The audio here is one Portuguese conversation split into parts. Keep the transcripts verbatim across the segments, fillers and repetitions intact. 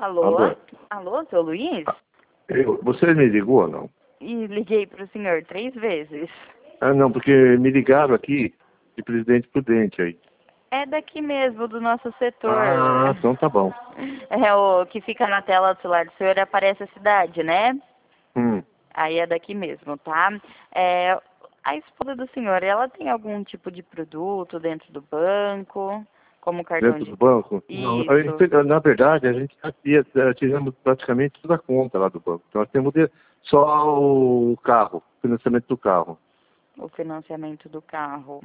Alô? Alô? Alô, seu Luiz? Eu, você me ligou ou não? E liguei para o senhor três vezes. Ah, não, porque me ligaram aqui de Presidente Prudente aí. É daqui mesmo, do nosso setor. Ah, então tá bom. É o que fica na tela do celular do senhor e aparece a cidade, né? Hum. Aí é daqui mesmo, tá? É, a esposa do senhor, ela tem algum tipo de produto dentro do banco? Como cartão Dentro de... do banco? Não, a Isso. gente, na verdade, a gente aqui, eh, tiramos praticamente toda a conta lá do banco. Então, nós temos de- só o carro, financiamento do carro. O financiamento do carro.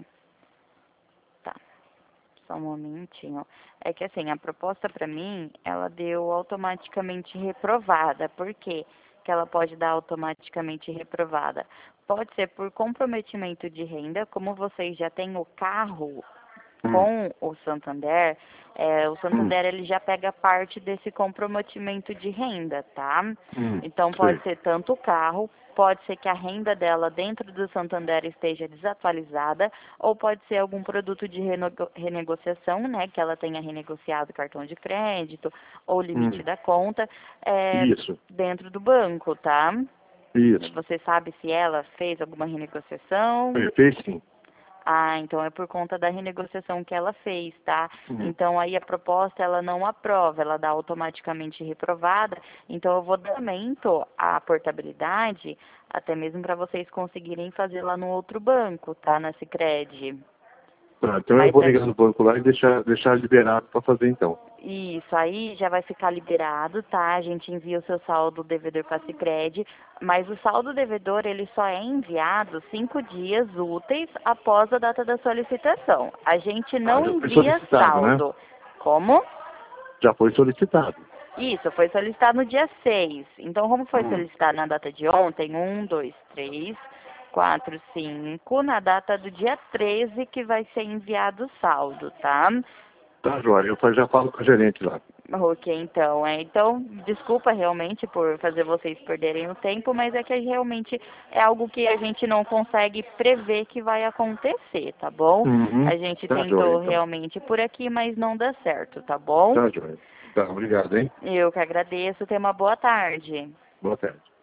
Tá. Só um momentinho. É que assim, a proposta para mim, ela deu automaticamente reprovada. Por quê que ela pode dar automaticamente reprovada? Pode ser por comprometimento de renda, como vocês já têm o carro Hum. com o Santander, é, o Hum. Santander ele já pega parte desse comprometimento de renda, tá? Hum. Então pode Sei. ser tanto o carro, pode ser que a renda dela dentro do Santander esteja desatualizada, ou pode ser algum produto de renego renegociação, né? Que ela tenha renegociado o cartão de crédito ou limite Hum. da conta é, Isso. dentro do banco, tá? Isso. Você sabe se ela fez alguma renegociação? Perfeito, sim. Ah, então é por conta da renegociação que ela fez, tá? Hum. Então aí a proposta ela não aprova, ela dá automaticamente reprovada. Então eu vou dar aumento à portabilidade, até mesmo para vocês conseguirem fazer lá no outro banco, tá? Na Sicredi. Tá, então eu Mas vou é ligar no banco lá e deixar, deixar liberado para fazer então. isso, aí já vai ficar liberado, tá? A gente envia o seu saldo devedor para a Sicredi, mas o saldo devedor ele só é enviado cinco dias úteis após a data da solicitação. A gente Ah, não já foi envia solicitado, né? saldo. Como? Já foi solicitado. Isso, foi solicitado no dia seis. Então, como foi Hum. solicitado na data de ontem? Um, dois, três, quatro, cinco. Na data do dia treze que vai ser enviado o saldo, tá? Tá, Joia. Eu já falo com a gerente lá. Ok, então, é, então, desculpa realmente por fazer vocês perderem o tempo, mas é que realmente é algo que a gente não consegue prever que vai acontecer, tá bom? Uhum. A gente Tá, Joia, tentou então. realmente por aqui, mas não dá certo, tá bom? Tá, Joia. Tá, obrigado, hein? Eu que agradeço, tenha uma boa tarde. Boa tarde.